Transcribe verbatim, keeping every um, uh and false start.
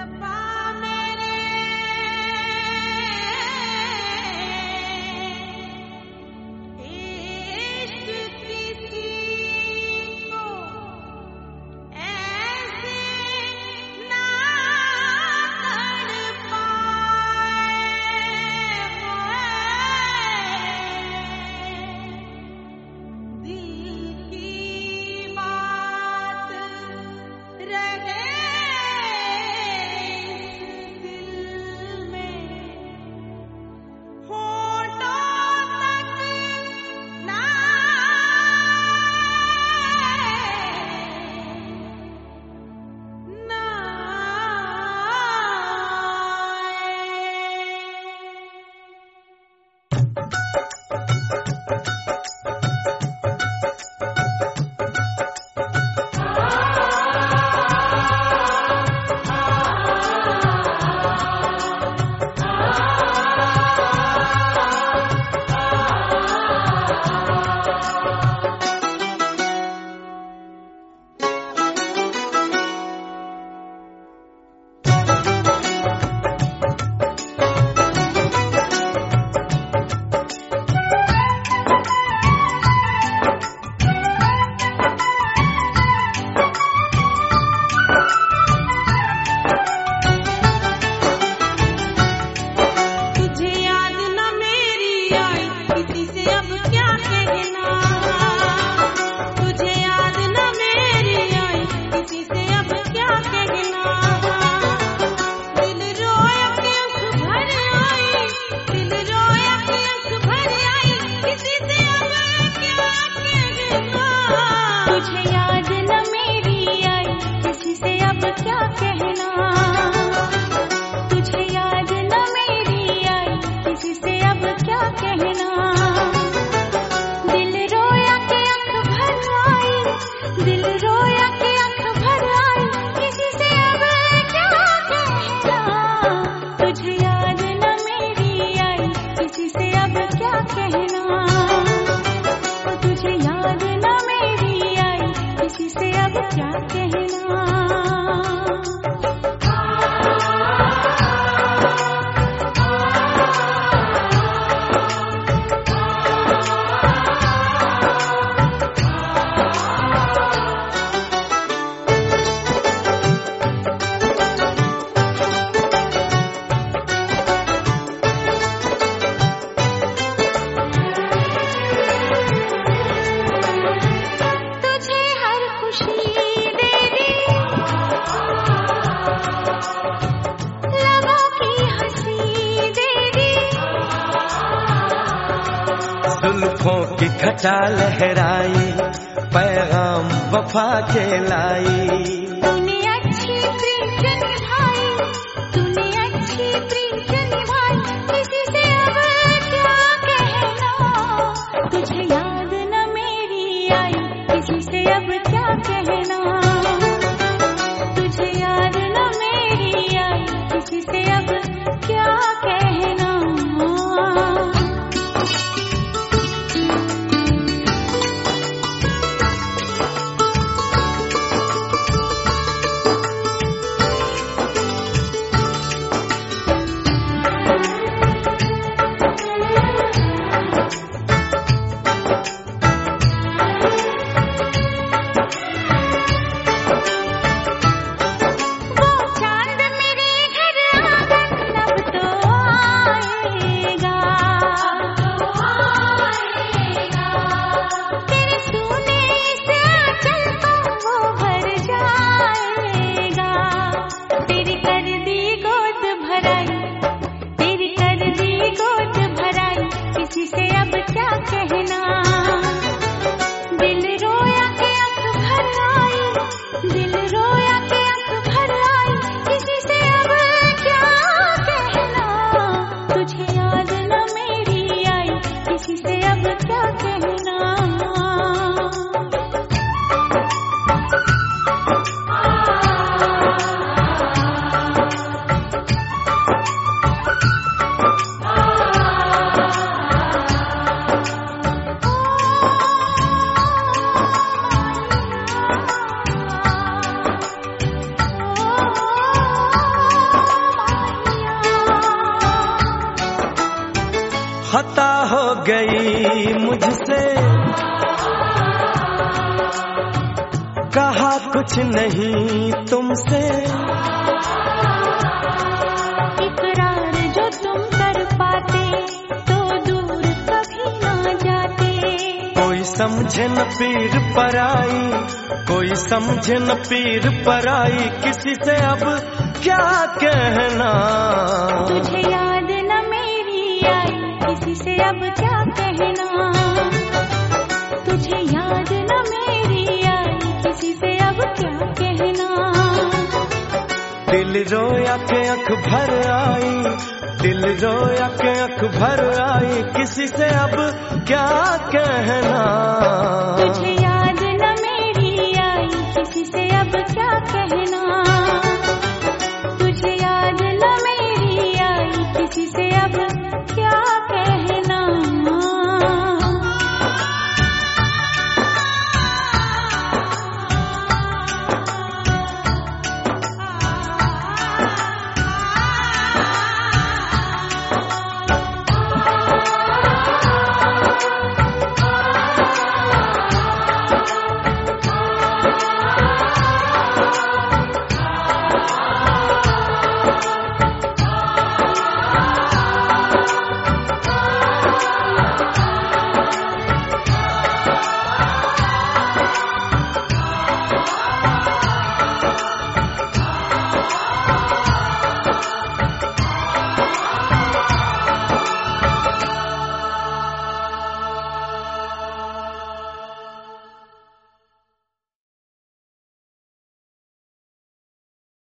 जुल्फों की घटा लहराई, पैगाम वफा के लाई। तूने अच्छी प्रीत निभाई, तूने अच्छी प्रीत निभाई, किसी से अब क्या कहना। तुझे याद न मेरी आई, किसी से अब क्या कहना। तुझे याद न मेरी आई, किसी से अब क्या कहना। नहीं मुझसे, कहा कुछ नहीं तुमसे, इकरार जो तुम कर पाते तो दूर कभी ना जाते। कोई समझे न पीर पराई, कोई समझे न पीर पराई, किसी से अब क्या कहना। तुझे याद न मेरी आई, किसी से अब क्या कहना। तुझे याद न मेरी आई, किसी से अब क्या कहना। दिल रोया के अख भर आई, दिल रोया के अख भर आई, किसी से अब क्या कहना। तुझे